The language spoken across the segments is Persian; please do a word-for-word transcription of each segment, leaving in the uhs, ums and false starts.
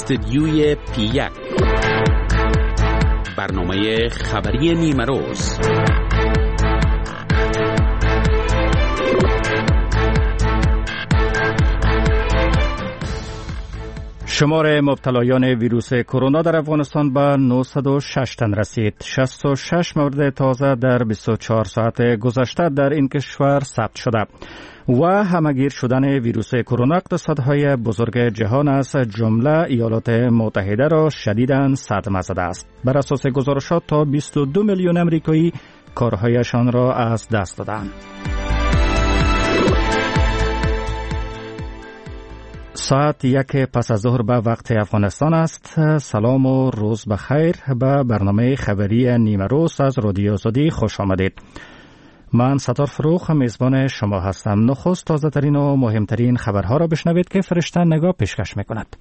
استدیوی پی یک، برنامه خبری نیمروز. شمار مبتلایان ویروس کرونا در افغانستان به نهصد و شش تن رسید. شصت و شش مورد تازه در بیست و چهار ساعت گذشته در این کشور ثبت شده و همگیر شدن ویروس کرونا اقتصادهای بزرگ جهان از جمله ایالات متحده را شدیداً صدمه زده است. بر اساس گزارشات تا بیست و دو میلیون امریکایی کارهایشان را از دست دادند. ساعت یک پس از ظهر به وقت افغانستان است. سلام و روز بخیر. به برنامه خبری نیمه روز از رادیو آزادی خوش آمدید. من ستار فروخ میزبان شما هستم. نخست تازه ترین و مهمترین خبرها را بشنوید که فرشته نگاه پیشکش میکند.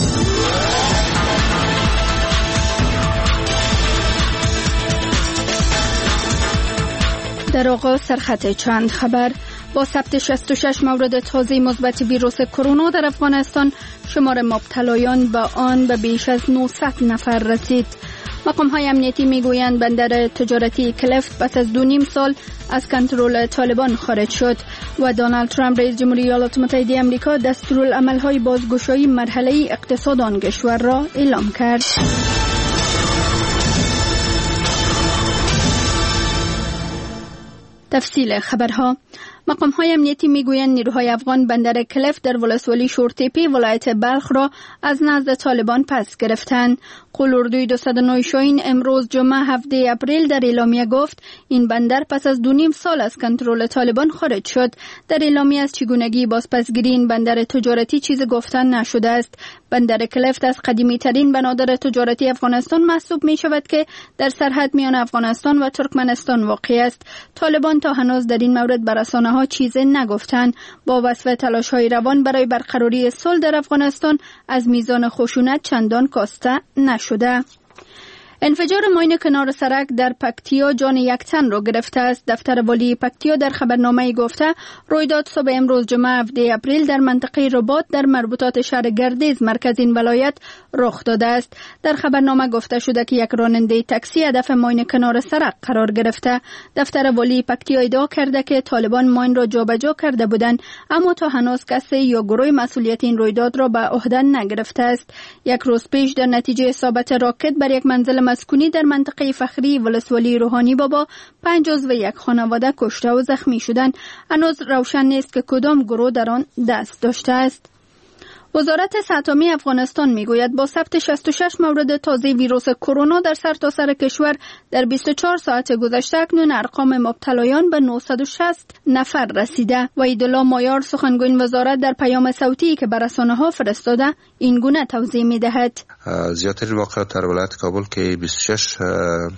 در آغاز سرخط چند خبر. با ثبت شصت و شش مورد تازه مثبت ویروس کرونا در افغانستان، شمار مبتلایان به آن به بیش از نهصد نفر رسید. مقام‌های امنیتی میگویند بندر تجارتی کلفت پس از دو نیم سال از کنترل طالبان خارج شد و دونالد ترامپ رئیس جمهوری ایالات متحده آمریکا دستورالعمل‌های بازگشایی مرحله اقتصاد آن کشور را اعلام کرد. تفصیل خبرها. مقام‌های امنیتی میگویند نیروهای افغان بندر کلفت در ولسوالی شورتیپی ولایت بلخ را از نزد طالبان پس گرفتند. قلوردوی دویست و نه شاهین امروز جمعه هفدهم اپریل در اعلامیه گفت این بندر پس از دو نیم سال از کنترل طالبان خارج شد. در اعلامیه از چگونگی بازپسگیری این بندر تجارتی چیز گفتن نشده است. بندر کلفت از قدیمی ترین بنادر تجارتی افغانستان محسوب می شود که در سرحد میان افغانستان و ترکمنستان واقع است. طالبان تا هنوز در این مورد بر رسانه‌ها چیزی نگفتند. با وصف تلاش‌های روان برای برقراری صلح در افغانستان از میزان خشونت چندان کاسته نشده. انفجار ماین کنار سرک در پکتیا جان یک تن را گرفته است. دفتر والی پکتیا در خبرنامه گفته رویداد صبح امروز جمعه هفدهم اپریل در منطقه رباط در مربوطات شهر گردیز مرکز این ولایت رخ داده است. در خبرنامه گفته شده که یک راننده تاکسی هدف ماین کنار سرک قرار گرفته. دفتر والی پکتیا ادعا کرده که طالبان ماین را جابجا کرده بودند، اما تا هنوز کسی یا گروه مسئولیت این رویداد را به عهده نگرفته است. یک روز پیش در نتیجه اصابت راکت بر یک منزل مسکونی در منطقه فخری ولسوالی روحانی بابا پنج عضو یک خانواده کشته و زخمی شدند. هنوز روشن نیست که کدام گروه در آن دست داشته است. وزارت صحت عامه افغانستان میگوید با ثبت شصت و شش مورد تازه ویروس کرونا در سرتاسر کشور در بیست و چهار ساعت گذشته اکنون ارقام مبتلایان به نهصد و شصت نفر رسیده. وحیدالله مایار سخنگوی وزارت در پیام صوتی که به رسانه‌ها فرستاده این گونه توضیح می‌دهد. زیاترین واقعات در ولایت کابل که بیست و شش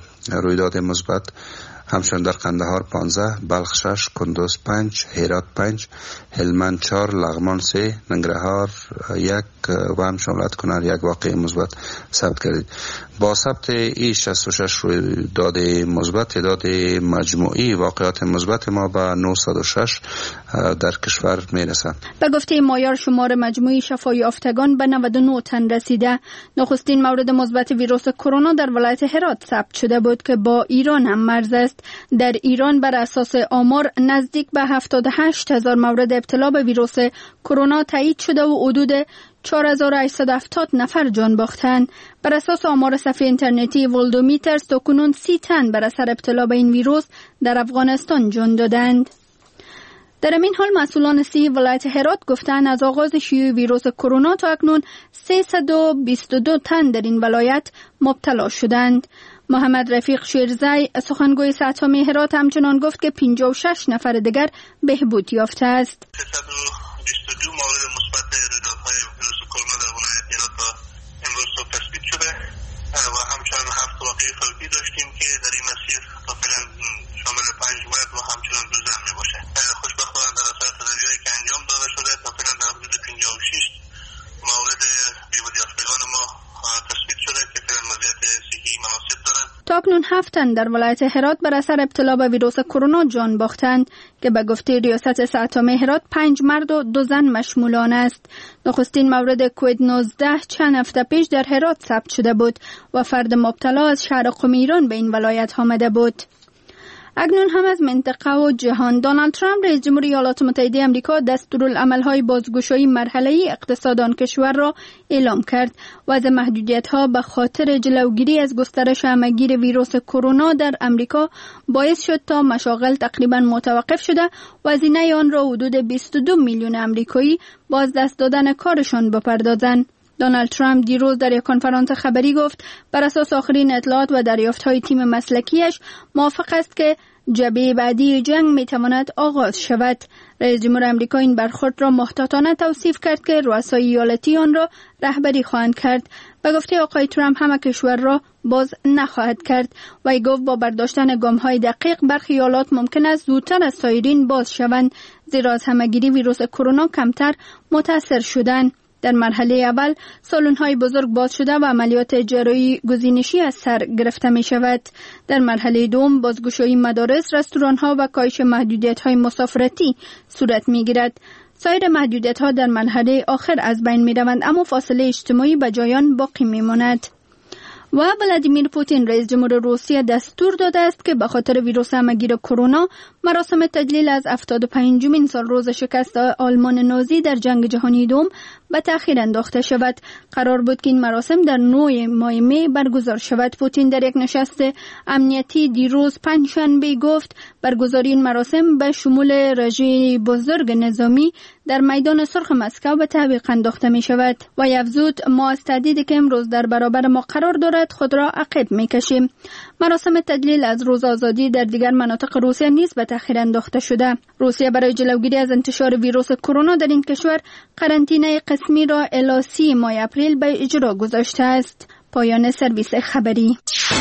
رویداد مثبت، همچنین در قندهار پانزده، بلخ شش، کندوز پنج، هرات پنج، هلمند چهار، لغمان سه، ننگرهار یک و همچنین کنر یک واقعه مثبت ثبت کردید. با ثبت این شصت و شش رویداد مثبت تعداد مجموعی واقعات مثبت ما به نهصد و شش در کشور میرسد. به گفته مایار شمار مجموعی شفای یافتگان به نود و نه تن رسیده. نخستین مورد مثبت ویروس کرونا در ولایت هرات ثبت شده بود که با ایران هم مرز است. در ایران بر اساس آمار نزدیک به هفتاد و هشت هزار مورد ابتلا به ویروس کرونا تایید شده و حدود چهار هزار و هشتصد و هفتاد نفر جان باختند. بر اساس آمار صفحه اینترنتی ولدومیترز تاکنون سی تن بر اثر ابتلا به این ویروس در افغانستان جان دادند. در این حال مسئولان صحی ولایت هرات گفتند از آغاز شیوع ویروس کرونا تا اکنون سیصد و بیست و دو تن در این ولایت مبتلا شدند. محمد رفیق شیرزی سخنگوی صحت عامه هرات همچنان گفت که پنجاه و شش نفر دیگر بهبود یافته است. سیصد و بیست و دو مورد مثبت رویدادهای ویروس کرونا در ولایت هرات امروز صبح تثبیت شده و همچنان هفت واقعه فوتی داشتیم که در این مسیر تا فعلا شامل پنج مرد و همچنان دو زن میباشه. خوشبختانه در اثر تدابیری که انجام داده شده تا فعلا در حدود پنجاه و شش مورد بهبود یافتگان ما تثبیت شده که فعلا وضعیت صحی مناسب دارند. تا تاکنون هفت تن در ولایت هرات بر اثر ابتلا به ویروس کرونا جان باختند که به گفته ریاست صحت عامه هرات پنج مرد و دو زن مشمول آن است. نخستین مورد کووید نوزده چند هفته پیش در هرات ثبت شده بود و فرد مبتلا از شهر قم ایران به این ولایت آمده بود. اکنون هم از منطقه و جهان. دونالد ترامپ رئیس جمهوری ایالات متحده آمریکا دستورالعمل‌های بازگشایی مرحله‌ای اقتصاد آن کشور را اعلام کرد و از محدودیت‌ها به خاطر جلوگیری از گسترش همه‌گیر ویروس کرونا در آمریکا باعث شد تا مشاغل تقریباً متوقف شده و هزینه آن را حدود بیست و دو میلیون آمریکایی باز دست دادن کارشان بپردازند. دونالد ترامپ دیروز در یک کنفرانس خبری گفت بر اساس آخرین اطلاعات و دریافت‌های تیم مسلکیش موافق است که جبهه بعدی جنگ می‌تواند آغاز شود. رئیس جمهور آمریکا این برخورد را محتاطانه توصیف کرد که رؤسای ایالتی آن را رهبری خواهند کرد. به گفته آقای ترامپ همه کشور را باز نخواهد کرد و ای گفت با برداشتن گام‌های دقیق برخی ایالات ممکن است زودتر از سایرین باز شوند، زیرا از همه‌گیری ویروس کرونا کمتر متاثر شدند. در مرحله اول سالن‌های بزرگ باز شده و عملیات جراحی گزینشی از سر گرفته می شود. در مرحله دوم بازگشایی مدارس، رستوران‌ها و کاهش محدودیت‌های مسافرتی صورت می‌گیرد. سایر محدودیت‌ها در مرحله آخر از بین می‌روند، اما فاصله اجتماعی به جایان باقی می‌ماند. و ولادیمیر پوتین رئیس جمهور روسیه دستور داده است که به خاطر ویروس همه‌گیر کرونا مراسم تجلیل از هفتاد و پنجمین سال روز شکست آلمان نازی در جنگ جهانی دوم به تأخیر انداخته شود. قرار بود که این مراسم در نه ماه می برگزار شود. پوتین در یک نشست امنیتی دیروز پنجشنبه گفت برگزاری این مراسم به شمول رژه بزرگ نظامی در میدان سرخ مسکو به تعویق انداخته می شود و افزود ما از تهدیدی که امروز در برابر ما قرار دارد خود را عقب می کشیم. مراسم تجلیل از روز آزادی در دیگر مناطق روسیه نیز به تأخیر انداخته شده. روسیه برای جلوگیری از انتشار ویروس کرونا در این کشور قرنطینه قسمی را الی سی ماه اپریل به اجرا گذاشته است. پایان سرویس خبری.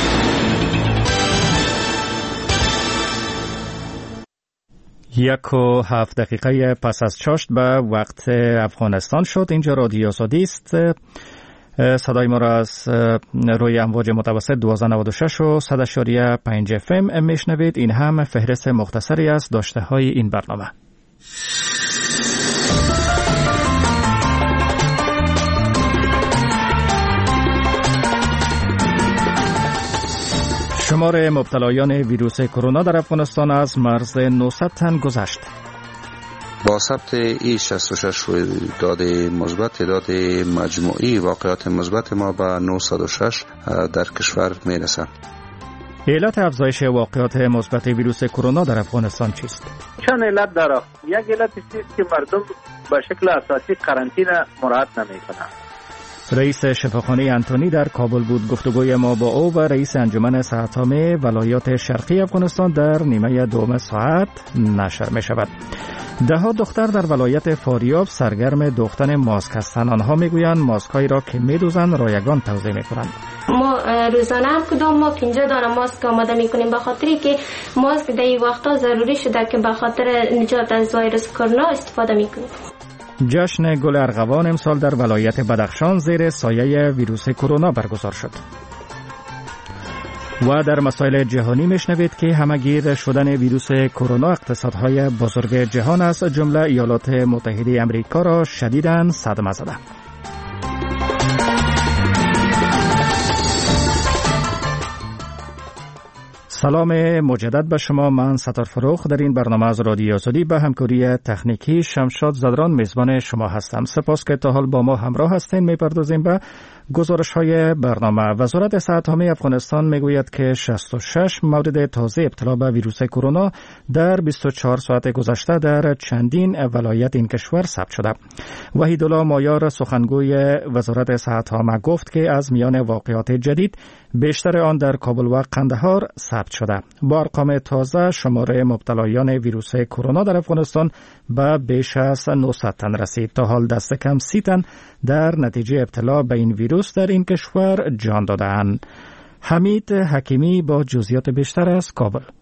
یک و هفت دقیقه پس از چاشت به وقت افغانستان شد. اینجا رادیو آزادی است. صدای ما را از روی امواج متوسط دوازده نود و شش و صد اشاریه پنج اف ام میشنوید. این هم فهرست مختصری از داشته های این برنامه. شمار مبتلایان ویروس کرونا در افغانستان از مرز نهصد تن گذشت. با ثبت ای شصت و شش رویداد مثبت، تعداد مجموعی واقعات مثبت ما به نهصد و شش در کشور میرسد. علت افزایش واقعات مثبت ویروس کرونا در افغانستان چیست؟ چند علت داره. یک علت است که مردم به شکل اساسی قرنطینه مراعات نمیکنند. رئیس شفاخانه انتونی در کابل بود. گفتگوی ما با او و رئیس انجمن صحت عامه ولایات شرقی افغانستان در نیمه دوم ساعت نشر می شود. ده ها دختر در ولایت فاریاب سرگرم دوختن ماسک هستند. آنها میگویند ماسک‌هایی را که می‌دوزند رایگان توزیع می‌کنند. ما روزانه هم کدام ما پنجاه دانه ماسک آماده می‌کنیم به خاطری که ماسک در این وقتا ضروری شده که به خاطر نجات از ویروس کرونا استفاده می‌کنیم. جشن گل ارغوان امسال در ولایت بدخشان زیر سایه ویروس کرونا برگزار شد. و در مسائل جهانی میشنوید که همه‌گیر شدن ویروس کرونا اقتصادهای بزرگ جهان از جمله ایالات متحده آمریکا را شدیداً صدمه زده. سلام مجدد به شما. من ستار فروخ در این برنامه از رادیو آزادی به همکاری تکنیکی شمشاد زدران میزبان شما هستم. سپاس که تا حال با ما همراه هستین. میپردازیم به گزارش های برنامه. وزارت صحت عامه افغانستان میگوید که شصت و شش مورد تازه ابتلا به ویروس کرونا در بیست و چهار ساعت گذشته در چندین ولایت این کشور ثبت شده. وحیدالله مایار سخنگوی وزارت صحت عامه گفت که از میان واقعات جدید بیشتر آن در کابل و قندهار ثبت شده. با ارقام تازه شماره مبتلایان ویروس کرونا در افغانستان به بیش از نهصد تن رسید. تا حال دست کم سی تن در نتیجه ابتلا به این ویروس در این کشور جان دادند. حمید حکیمی با جزئیات بیشتر از کابل.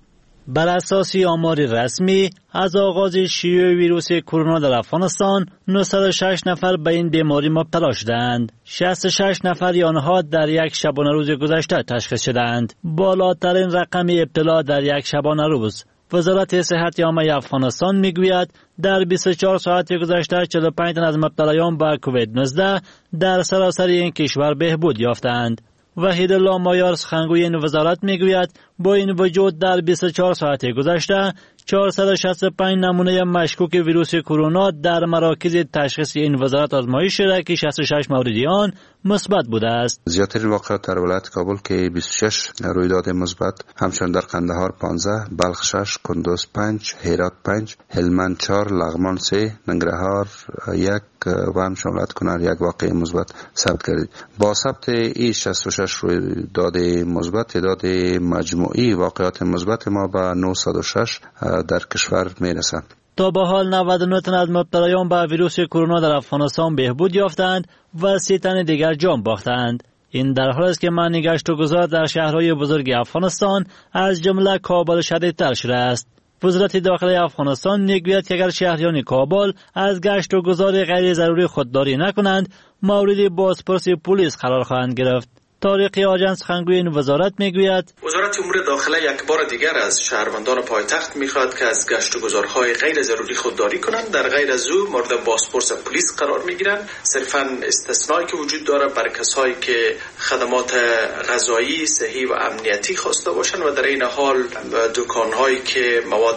بر اساس آمار رسمی از آغاز شیوع ویروس کرونا در افغانستان نهصد و شش نفر به این بیماری مبتلا شدند. شصت و شش نفر آنها در یک شبانه روز گذشته تشخیص شدند. بالاترین رقم ابتلا در یک شبانه روز. وزارت صحت عامه افغانستان میگوید در بیست و چهار ساعت گذشته چهل و پنج تن از مبتلایان به کووید نوزده در سراسر این کشور بهبود یافتند. وحید الله مایار سخنگوی این وزارت میگوید با این وجود در بیست و چهار ساعت گذشته چهارصد و شصت و پنج نمونه مشکوک ویروس کرونا در مراکز تشخیص این وزارت آزمایش شده که شصت و شش موردی آن مثبت بوده است. زیادترین واقعات در ولایت کابل که بیست و شش رویداد مثبت، همچنین در قندهار پانزده، بلخ شش، کندوز پنج، هرات پنج، هلمند چهار، لغمان سه، ننگرهار یک و همچنین ولایت کنر یک واقعه مثبت ثبت کردید. با ثبت این شصت و شش رویداد مثبت تعداد مجموعی واقعات مثبت ما به نهصد و شش در کشور میرسد. تا به حال نود و نه تن از مبتلایان به ویروس کرونا در افغانستان بهبود یافتند و سی تن دیگر جان باختند. این در حالی است که منع گشت و گذار در شهرهای بزرگ افغانستان از جمله کابل شدیدتر شده است. وزارت داخلی افغانستان میگوید که اگر شهریان کابل از گشت و گذار غیر ضروری خودداری نکنند مورد بازپرسی پلیس قرار خواهند گرفت. طارق آجان سخنگوی این وزارت میگوید وزارت امور داخله یک بار دیگر از شهروندان پایتخت میخواهد که از گشت و گذارهای غیر ضروری خودداری کنند. در غیر از او مورد بازپرس پلیس قرار میگیرند. صرفا استثنایی که وجود داره برای کسایی که خدمات غذایی، صحی و امنیتی خواسته باشند و در این حال دکانهایی که مواد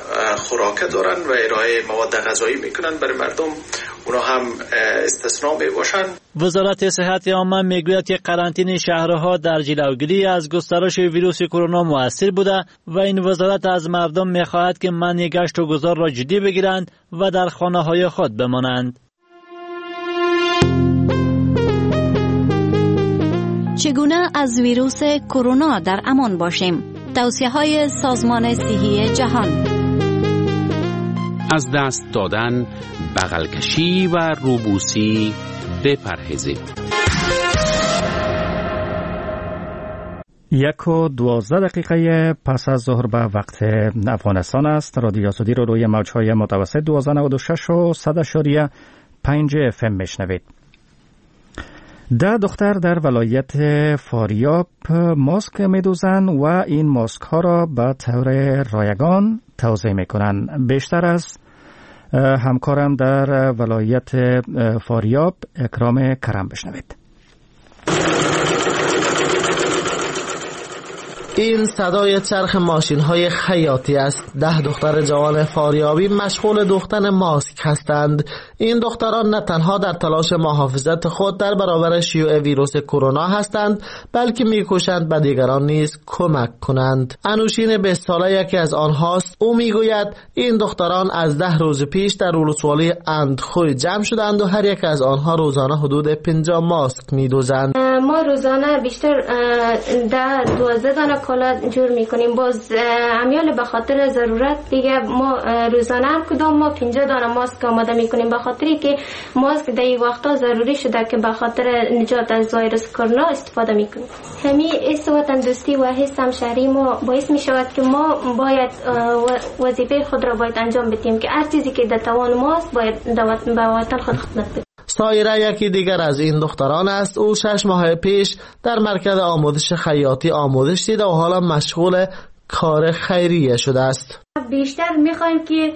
خوراکه دارند و ارائه مواد غذایی میکنند برای مردم، اونا هم استثنا می باشند. وزارت صحت عامه میگوید که قرنطینه شهرها در جلوگیری از گسترش ویروس کرونا مؤثر بوده و این وزارت از مردم میخواهد که منع گشت و گذار را جدی بگیرند و در خانه های خود بمانند. چگونه از ویروس کرونا در امان باشیم؟ توصیه های سازمان صحی جهان. از دست دادن، بغل کشی و روبوسی بپرهیزید. یک و دوازده دقیقه پس از ظهر به وقت افغانستان است. رادیو آزادی رو روی موج‌های متوسط دوازده نود و شش و صد اشاریه پنج اف ام میشنوید. ده دختر در ولایت فاریاب ماسک میدوزند و این ماسک ها را به طور رایگان توزیع میکنند. بیشتر از همکارم در ولایت فاریاب اکرام کرم بشنوید. این صدای چرخ ماشین های خیاطی است. ده دختر جوان فاریابی مشغول دوختن ماسک هستند. این دختران نه تنها در تلاش محافظت خود در برابر شیوع ویروس کرونا هستند، بلکه میکوشند به دیگران نیز کمک کنند. انوشین بیست ساله یکی از آنهاست. او میگوید این دختران از ده روز پیش در ولسوالی اندخوی جمع شدند و هر یک از آنها روزانه حدود پنجاه ماسک میدوزند. ما روزانه بیشتر ده دوازده دانه کالا جور میکنیم. باز امیال به خاطر ضرورت دیگه ما روزانه هم کدام ما پنجاه دانه ماسک آماده میکنیم، به خاطری که ماسک در این وقتا ضروری شده که به خاطر نجات از ویروس کرونا استفاده میکنیم. همین حس تندرستی و حس همشهری ما باعث میشود که ما باید وظیفه خود را باید انجام بدیم که هر چیزی که در توان ماست باید به وطن خود خدمت بدیم. سایره یکی دیگر از این دختران است. او شش ماه پیش در مرکز آموزش خیاطی آموزش دیده و حالا مشغول کار خیریه شده است. بیشتر میخوایم که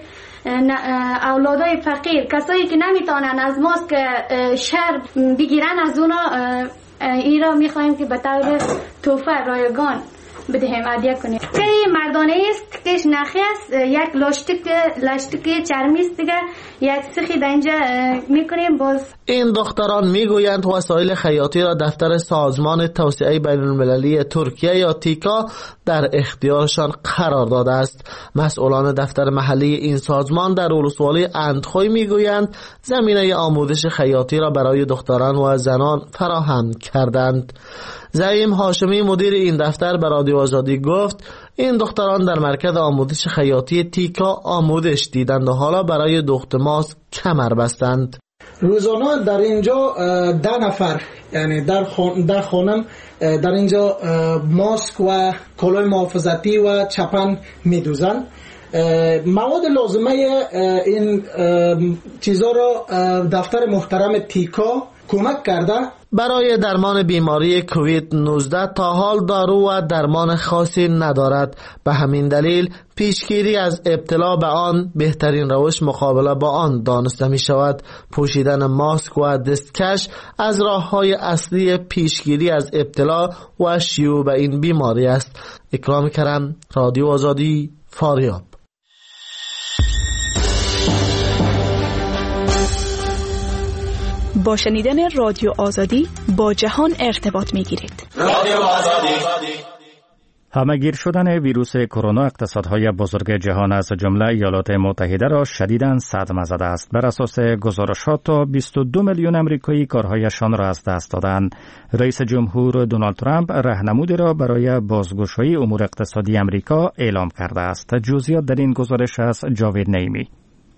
اولادای فقیر، کسایی که نمیتونن از ماسک شهر بگیرن، از اونا این را میخوایم که به طور تحفه رایگان بدهیم، هدیه کنیم. که مردانه است که نخی است، یک لاشتک لاشتک چرمی است دیگه، یک سخی دنجا میکنیم. باز این دختران میگویند وسایل خیاطی را دفتر سازمان توسعه بین المللی ترکیه یا تیکا در اختیارشان قرار داده است. مسئولان دفتر محلی این سازمان در ولسوالی اندخوی میگویند زمینه آموزش خیاطی را برای دختران و زنان فراهم کردند. زعیم هاشمی مدیر این دفتر به رادیو آزادی گفت این دختران در مرکز آموزش خیاطی تیکا آموزش دیدند و حالا برای دوخت ماسک کمر بستند. روزانه در اینجا ده نفر یعنی در خون در خانم در اینجا ماسک و کلاه محافظتی و چپن میدوزن. مواد لازمه این چیزا را دفتر محترم تیکا کمک کرده. برای درمان بیماری کووید نوزده تا حال دارو و درمان خاصی ندارد. به همین دلیل پیشگیری از ابتلا به آن بهترین روش مقابله با آن دانسته می شود. پوشیدن ماسک و دستکش از راه‌های اصلی پیشگیری از ابتلا و شیوع به این بیماری است. اکرام کرم، رادیو آزادی، فاریاب. با شنیدن رادیو آزادی با جهان ارتباط می‌گیرید. رادیو آزادی. همه‌گیر شدن ویروس کرونا اقتصادهای بزرگ جهان از جمله ایالات متحده را شدیداً صدمه زده است. بر اساس گزارشات تا بیست و دو میلیون آمریکایی کارهایشان را از دست دادند. رئیس جمهور دونالد ترامپ راهنمودی را برای بازگشایی امور اقتصادی آمریکا اعلام کرده است. جزئیات در این گزارش از جاوید نعیمی.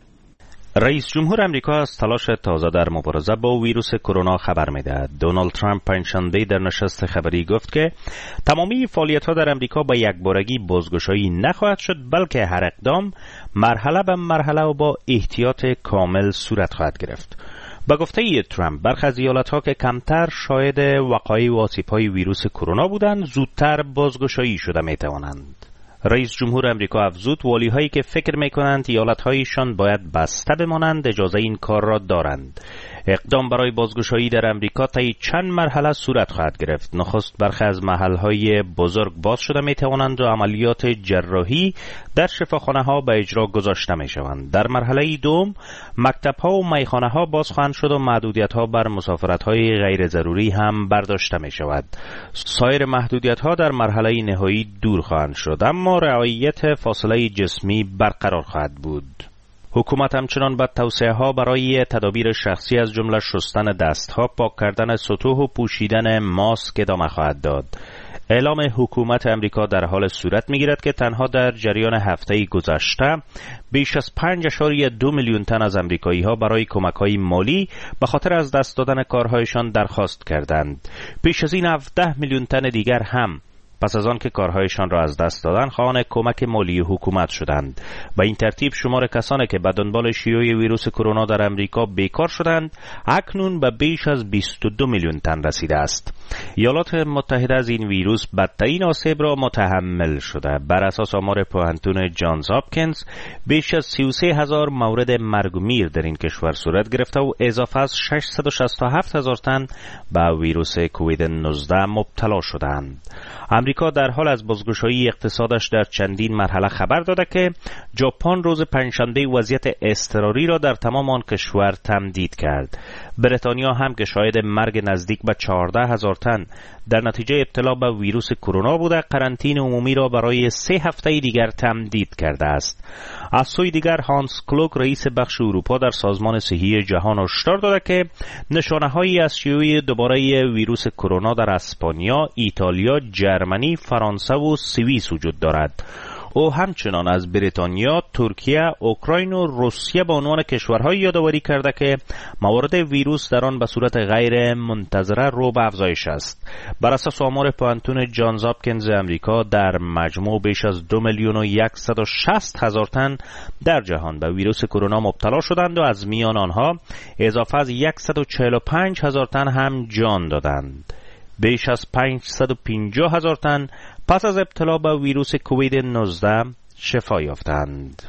رئیس جمهور آمریکا از تلاش تازه در مبارزه با ویروس کرونا خبر می‌دهد. دونالد ترامپ پنجشنبه در نشست خبری گفت که تمامی فعالیت‌ها در آمریکا با یکبارگی بازگشایی نخواهد شد، بلکه هر اقدام مرحله به مرحله و با احتیاط کامل صورت خواهد گرفت. با گفته ترامپ برخی از ایالت‌ها که کمتر شاهد وقایع و آسیب‌های ویروس کرونا بودند، زودتر بازگشایی شده می‌توانند. رئیس جمهور آمریکا افزود والی‌هایی که فکر می‌کنند ایالت‌هایشان باید بسته بمانند اجازه این کار را دارند. اقدام برای بازگشایی در آمریکا طی چند مرحله صورت خواهد گرفت. نخست برخی از محل‌های بزرگ باز شده می‌توانند و عملیات جراحی در شفاخانه‌ها به اجرا گذاشته می‌شوند. در مرحله دوم مکتب‌ها و میخانه‌ها باز خواهند شد و محدودیت‌ها بر مسافرت‌های غیر ضروری هم برداشته می‌شود. سایر محدودیت‌ها در مرحله نهایی دور خواهند شد، اما رعایت فاصله جسمی برقرار خواهد بود. حکومت همچنان به توصیه‌ها برای تدابیر شخصی از جمله شستن دست‌ها، پاک کردن سطوح و پوشیدن ماسک ادامه خواهد داد. اعلام حکومت امریکا در حال صورت می‌گیرد که تنها در جریان هفته گذشته بیش از پنج اشاری دو میلیون تن از امریکایی‌ها برای کمک‌های مالی به خاطر از دست دادن کارهایشان درخواست کردند. پیش از این هفده میلیون تن دیگر هم پس از آن که کارهایشان را از دست دادن خواهان کمک مالی حکومت شدند. با این ترتیب شمار کسانی که به دنبال شیوع ویروس کرونا در امریکا بیکار شدند اکنون به بیش از بیست و دو میلیون تن رسیده است. ایالات متحده از این ویروس بدترین آسیب را متحمل شده. بر اساس آمار پوهنتون جانز هاپکینز بیش از سی و سه هزار مورد مرگ و میر در این کشور صورت گرفته و اضافه از ششصد و شصت و هفت هزار تن به ویروس کووید نوزده مبتلا شدند. امریکا در حال از بازگشایی اقتصادش در چندین مرحله خبر داده که ژاپن روز پنجشنبه وضعیت اضطراری را در تمام آن کشور تمدید کرد. بریتانیا هم که شاهد مرگ نزدیک به چهارده هزار تن در نتیجه ابتلا به ویروس کرونا بوده، قرنطینه عمومی را برای سه هفته دیگر تمدید کرده است. از سوی دیگر هانس کلوک رئیس بخش اروپا در سازمان صحی جهان هشدار داده که نشانه‌هایی از شیوع دوباره ویروس کرونا در اسپانیا، ایتالیا، جرمنی، فرانسه و سوئیس وجود دارد. او همچنان از بریتانیا، ترکیه، اوکراین و روسیه به عنوان کشورهای یادآوری کرده که موارد ویروس در آن به صورت غیر منتظره رو به افزایش است. بر اساس آمار پوهنتون جانز هاپکینز امریکا در مجموع بیش از دو میلیون و صد و شصت هزار تن در جهان به ویروس کرونا مبتلا شدند و از میان آنها اضافه از صد و چهل و پنج هزار تن هم جان دادند. بیش از پانصد و پنجاه هزار تن پس از ابتلا به ویروس کووید نوزده شفا یافتند.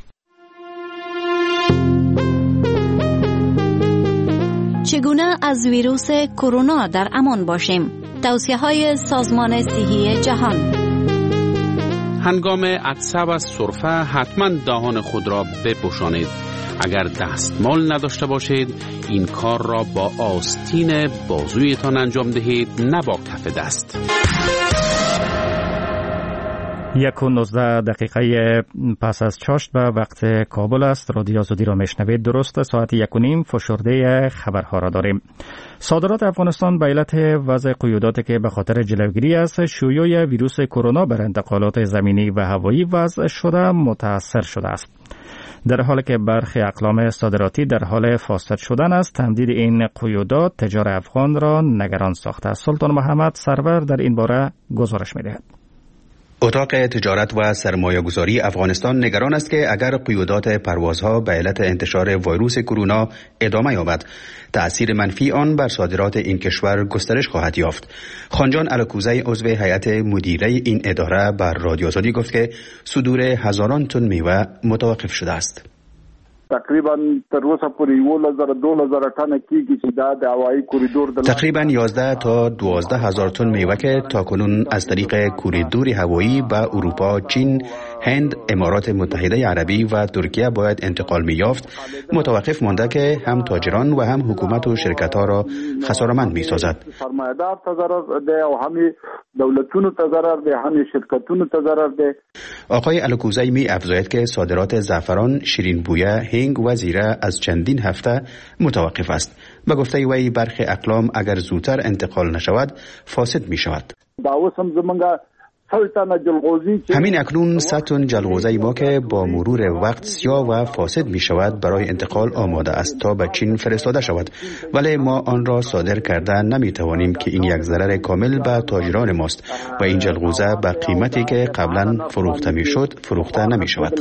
چگونه از ویروس کرونا در امان باشیم؟ توصیه‌های سازمان صحی جهان. هنگام عطسه و سرفه حتما دهان خود را بپوشانید. اگر دستمال نداشته باشید این کار را با آستین بازویتان انجام دهید، نه با کف دست. یک و نوزده دقیقه پس از چاشت به وقت کابل است. رادیو آزادی را میشنوید. درست ساعت یک و نیم فشرده خبرها را داریم. صادرات افغانستان به علت وضع قیوداتی که به خاطر جلوگیری از شیوع ویروس کرونا بر انتقالات زمینی و هوایی وضع شده متاثر شده است. در حالی که برخی اقلام صادراتی در حال فاسد شدن است، تمدید این قیودات تجار افغان را نگران ساخته است. سلطان محمد سرور در این باره گزارش می‌دهد. اتاق تجارت و سرمایه‌گذاری افغانستان نگران است که اگر قیودات پروازها به علت انتشار ویروس کرونا ادامه یابد، تأثیر منفی آن بر صادرات این کشور گسترش خواهد یافت. خانجان الکوزی عضو هیئت مدیره این اداره بر رادیو آزادی گفت که صدور هزاران تن میوه متوقف شده است. تقریبا تر اوسه پورې یو هزار دو هزار تن کیږي چې دا د هوایي کوریدور د تقریبا یازده تا دوازده هزار تن میوه که تاکنون از طریق کوریدور هوایی به اروپا، چین، هند، امارات متحده عربی و ترکیه باید انتقال می‌یافت متوقف مانده که هم تاجران و هم حکومت و شرکت‌ها را خسارتمند می‌سازد. سرمایه‌دار ته ضرر ده او هم دولتونو ته ضرر ده، هم شرکتونو ته ضرر ده. آقای الکوزی می افزاید که صادرات زعفران، شیرین بویه، هنگ و زیره از چندین هفته متوقف است. به گفته وی برخی اقلام اگر زودتر انتقال نشود فاسد می شود. همین اکنون صد تن جلغوزه ما که با مرور وقت سیاه و فاسد می شود برای انتقال آماده است تا به چین فرستاده شود، ولی ما آن را صادر کرده نمی توانیم که این یک ضرر کامل به تاجران ماست و این جلغوزه به قیمتی که قبلا فروخته می شد فروخته نمی شود.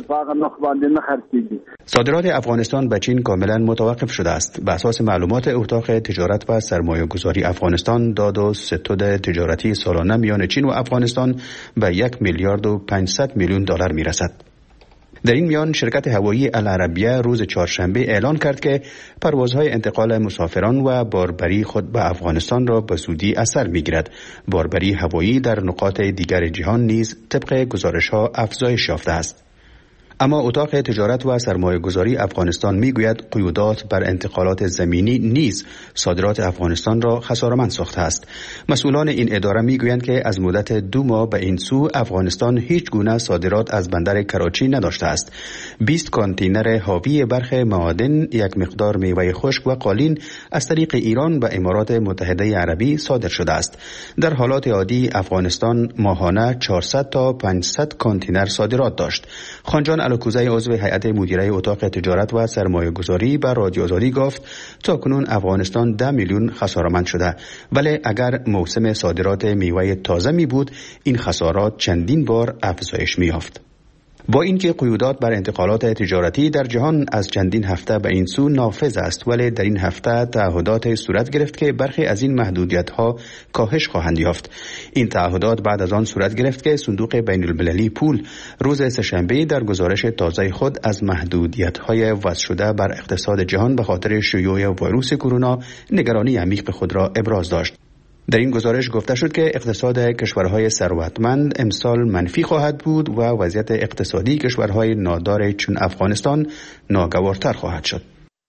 صادرات افغانستان به چین کاملا متوقف شده است. به اساس معلومات اتاق تجارت و سرمایه گذاری افغانستان، داد و ستد تجارتی سالانه میان چین و افغانستان به یک میلیارد و پانصد میلیون دلار می رسد. در این میان شرکت هوایی العربیه روز چهارشنبه اعلان کرد که پروازهای انتقال مسافران و باربری خود به افغانستان را به زودی اثر می گیرد. باربری هوایی در نقاط دیگر جهان نیز طبق گزارش‌ها افزایش یافته است. اما اتاق تجارت و سرمایه گذاری افغانستان می گوید قیودات بر انتقالات زمینی نیز صادرات افغانستان را خسارتمند ساخته است. مسئولان این اداره می گویند که از مدت دو ماه به این سو افغانستان هیچ گونه صادرات از بندر کراچی نداشته است. بیست کانتینر حاوی برخی معادن، یک مقدار میوه خشک و قالین از طریق ایران به امارات متحده عربی صادر شده است. در حالات عادی افغانستان ماهانه چهارصد تا پانصد کانتینر صادرات داشت. خانجان الکوزی عضو هیئت مدیره اتاق تجارت و سرمایه گذاری بر رادیو آزادی گفت تا کنون افغانستان ده میلیون خسارتمند شده، ولی اگر موسم صادرات میوه تازه می بود این خسارات چندین بار افزایش می یافت. با اینکه قیودات بر انتقالات تجارتی در جهان از چندین هفته به این سو نافذ است، ولی در این هفته تعهدات صورت گرفت که برخی از این محدودیت‌ها کاهش خواهند یافت. این تعهدات بعد از آن صورت گرفت که صندوق بین المللی پول روز سه‌شنبه در گزارش تازه خود از محدودیت‌های وضع شده بر اقتصاد جهان به خاطر شیوع ویروس کرونا نگرانی عمیق خود را ابراز داشت. در این گزارش گفته شد که اقتصاد کشورهای ثروتمند امسال منفی خواهد بود و وضعیت اقتصادی کشورهای نادار چون افغانستان ناگوارتر خواهد شد.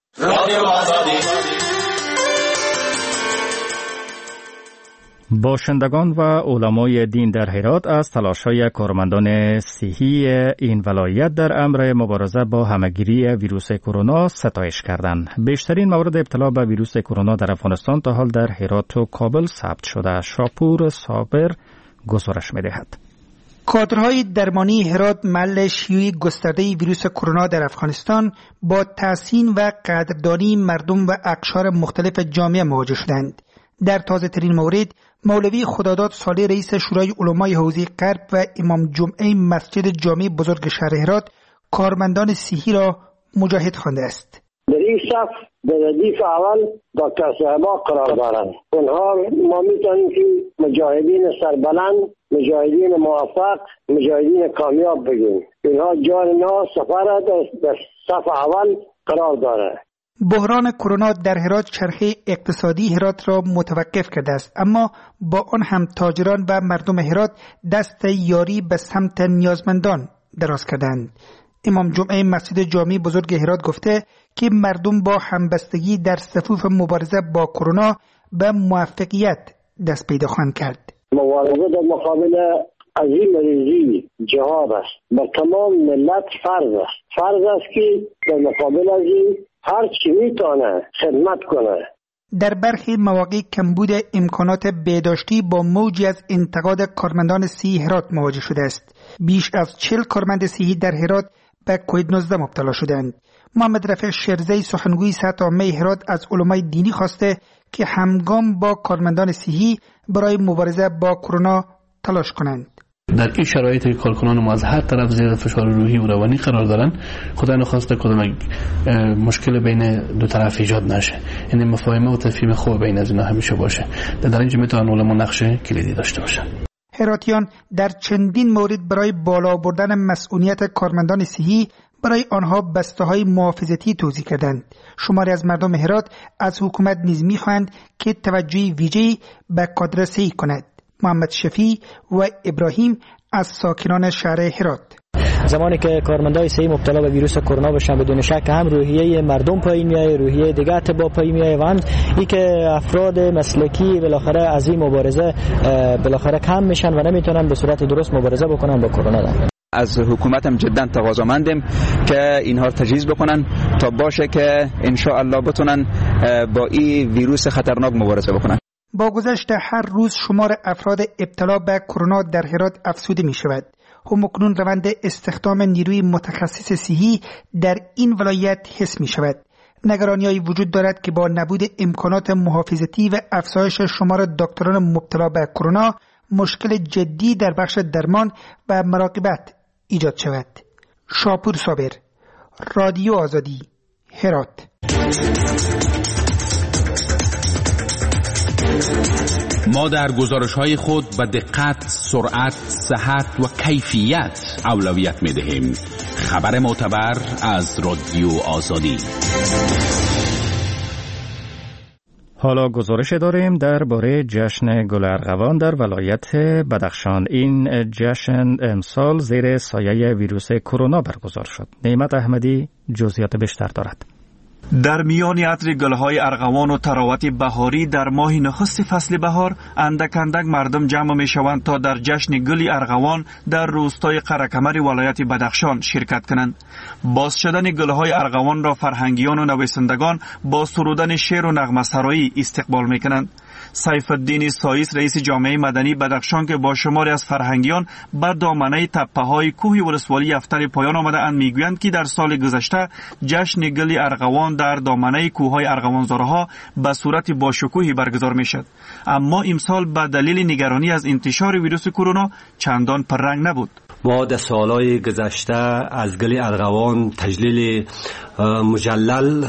باشندگان و علمای دین در هرات از تلاش‌های کارمندان صحی این ولایت در امر مبارزه با همه‌گیری ویروس کرونا ستایش کردند. بیشترین مورد ابتلا به ویروس کرونا در افغانستان تا حال در هرات و کابل ثبت شده. شاپور صابر گزارش می‌دهد. کادرهای درمانی هرات محل شیوع گسترده ویروس کرونا در افغانستان با تحسین و قدردانی مردم و اقشار مختلف جامعه مواجه شدند. در تازه ترین مورد مولوی خداداد صالح رئیس شورای علمای حوزه غرب و امام جمعه مسجد جامع بزرگ شهر هرات کارمندان صحی را مجاهد خوانده است. در این صف در ردیف اول دکتر صاحبا قرار دارند. اونها ما میتونیم که مجاهدین سربلند، مجاهدین موفق، مجاهدین کامیاب بگیم. اینها جان نا سفر در صف اول قرار دارند. بحران کرونا در هرات چرخه اقتصادی هرات را متوقف کرده است، اما با آن هم تاجران و مردم هرات دست یاری به سمت نیازمندان دراز کردند. امام جمعه مسجد جامع بزرگ هرات گفته که مردم با همبستگی در صفوف مبارزه با کرونا به موفقیت دست پیدا خواهند کرد. مبارزه در مقابل از این مریضی جهاد است. با تمام ملت فرض است. فرض است که در مقابل از این هر چی میتونه خدمت کنه. در برخی مواقع کمبود امکانات بهداشتی با موجی از انتقاد کارمندان صحی هرات مواجه شده است. بیش از چهل کارمند صحی در هرات به کووید نوزده مبتلا شدند. محمد رفیع شیرزی سخنگوی سطح عامه هرات از علمای دینی خواسته که همگام با کارمندان صحی برای مبارزه با کرونا تلاش کنند. در این شرایطی که کارکنان ما از هر طرف زیر فشار روحی و روانی قرار دارن، خدا نخواسته کدام مشکل بین دو طرف ایجاد نشه. یعنی مفاهمه و تفهیم خوب بین از اینا همیشه باشه. در اینجا میتونن علما نقش کلیدی داشته باشن. هراتیان در چندین مورد برای بالا بردن مسئولیت کارمندان صحی برای آنها بسته‌های محافظتی توزیع کردند. شماری از مردم هرات از حکومت نیز می‌خواهند که توجه ویژه‌ای به کادر صحی کند. محمد شفیع و ابراهیم از ساکنان شهر هرات: زمانی که کارمندای صحی مبتلا به ویروس کرونا بشن بدون شک هم روحیه مردم پایین میاد، روحیه دیگه با پایین میاد و هم ای که افراد مسلکی بالاخره از این مبارزه بالاخره کم میشن و نمیتونن به صورت درست مبارزه بکنن با کرونا. از حکومت هم جدا تقاضامندیم که اینها تجهیز بکنن تا باشه که ان شاء الله بتونن با این ویروس خطرناک مبارزه بکنن. با گذشت هر روز شمار افراد ابتلا به کرونا در هرات افزوده می شود. همکنون روند استخدام نیروی متخصص صحی در این ولایت حس می شود. نگرانی‌هایی وجود دارد که با نبود امکانات محافظتی و افزایش شمار دکتران مبتلا به کرونا مشکل جدی در بخش درمان و مراقبت ایجاد شود. شاپور صابر، رادیو آزادی، هرات. ما در گزارش‌های خود به دقت، سرعت، صحت و کیفیت اولویت می‌دهیم. خبر معتبر از رادیو آزادی. حالا گزارش داریم درباره جشن گل ارغوان در ولایت بدخشان. این جشن امسال زیر سایه ویروس کرونا برگزار شد. نعمت احمدی جزئیات بیشتر دارد. در میان عطر گلهای ارغوان و تراوت بهاری در ماه نخست فصل بهار اندک اندک مردم جمع می شوند تا در جشن گل ارغوان در روستای قره‌کمر ولایت بدخشان شرکت کنند. باز شدن گلهای ارغوان را فرهنگیان و نویسندگان با سرودن شعر و نغمه سرایی استقبال می کنند. سیف الدین سایس رئیس جامعه مدنی بدخشان که با شماری از فرهنگیان بر دامنه تپه‌های کوه ولسوالی افتر پایان آمده اند میگویند که در سال گذشته جشن گل ارغوان در دامنه کوههای ارغوانزارها به صورت باشکوهی برگزار میشد، اما امسال به دلیل نگرانی از انتشار ویروس کرونا چندان پررنگ نبود. ما در سالهای گذشته از گل ارغوان تجلیل مجلل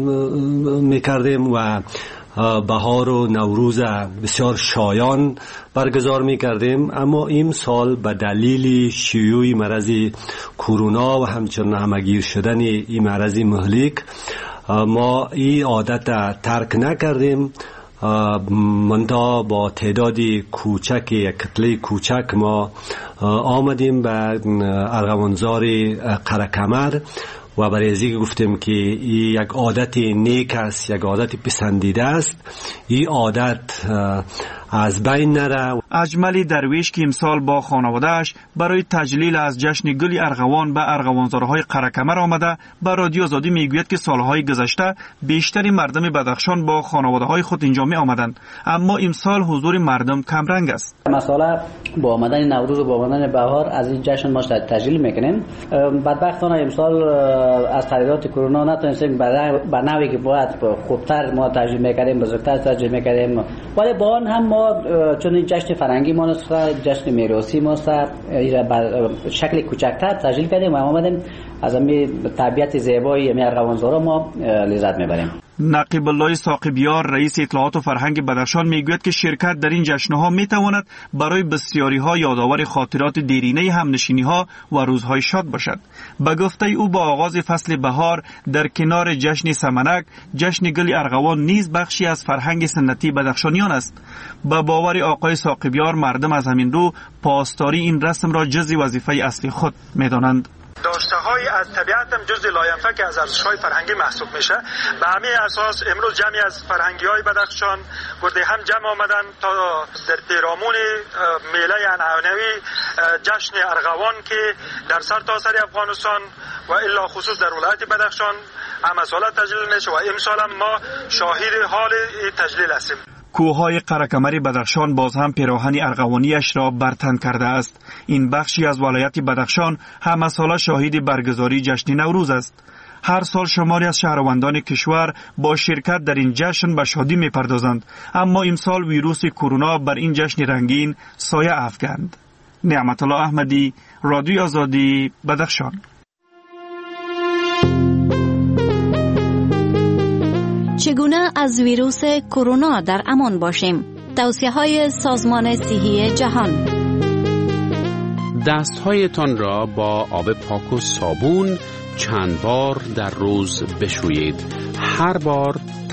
میکردیم و بهار و نوروز بسیار شایان برگزار می کردیم، اما این سال به دلیل شیوع مرض کرونا و همچنین همگیر شدن این مرض مهلک ما این عادت ترک نکردیم. منتها با تعدادی کوچک، یک کتله کوچک ما آمدیم به ارغوانزار قره‌کمر و برای ازی گفتیم که این یک عادت نیک است، یک عادت پسندیده است، این عادت از بین نره. اجملی درویش که امسال با خانواده‌اش برای تجلیل از جشن گل ارغوان به ارغوانزارهای قره‌کمر آمده به رادیو آزادی میگوید که سالهای گذشته بیشتری مردم بدخشان با خانواده‌های خود اینجا می آمدند، اما امسال حضور مردم کم رنگ است. مثلا با آمدن نوروز و با آمدن بهار از این جشن ما تجلیل میکنیم. بدبختانه امسال از خطرات کرونا نتونستیم به نوعی که باید خوبتر ما تجلیل میکردیم، بزرگتر تجلیل میکردیم، ولی با آن هم ما چون این جشن فرهنگی ما است، جشن میراثی ما است، به شکل کوچکتر تجلیل کردیم و آمدیم از همین طبیعت زیبایی همین ارغوانزارا ما لذت میبریم. نقیب الله ساقبیار رئیس اطلاعات و فرهنگ بدخشان میگوید که شرکت در این جشن‌ها میتواند برای بسیاری‌ها یادآور خاطرات دیرینه همنشینی‌ها و روزهای شاد باشد. به گفته او با آغاز فصل بهار در کنار جشن سمنک، جشن گل ارغوان نیز بخشی از فرهنگ سنتی بدخشانیان است. به باور آقای ساقبیار مردم از همین رو پاسداری این رسم را جزء وظیفه اصلی خود می‌دانند. داشته های از طبیعت هم جز لاینفک از ارزش های فرهنگی محسوب میشه. به همین اساس امروز جمعی از فرهنگی های بدخشان گرده هم جمع آمدن تا در پیرامون میله عنعنوی جشن ارغوان که در سرتاسر افغانستان و الا خصوص در ولایت بدخشان هم سال تجلیل میشه و امسال هم ما شاهد حال تجلیل هستیم. کوههای قره‌کمر بدخشان باز هم پیراهن ارغوانیش را برتن کرده است. این بخشی از ولایت بدخشان همه ساله شاهد برگزاری جشن نوروز است. هر سال شماری از شهروندان کشور با شرکت در این جشن به شادی می‌پردازند، اما امسال ویروس کرونا بر این جشن رنگین سایه افکند. نعمت الله احمدی، رادیو آزادی، بدخشان. چگونه از ویروس کرونا در امان باشیم؟ توصیه‌های سازمان صحی جهان. دستهایتان را با آب پاک و صابون چند بار در روز بشویید. هر بار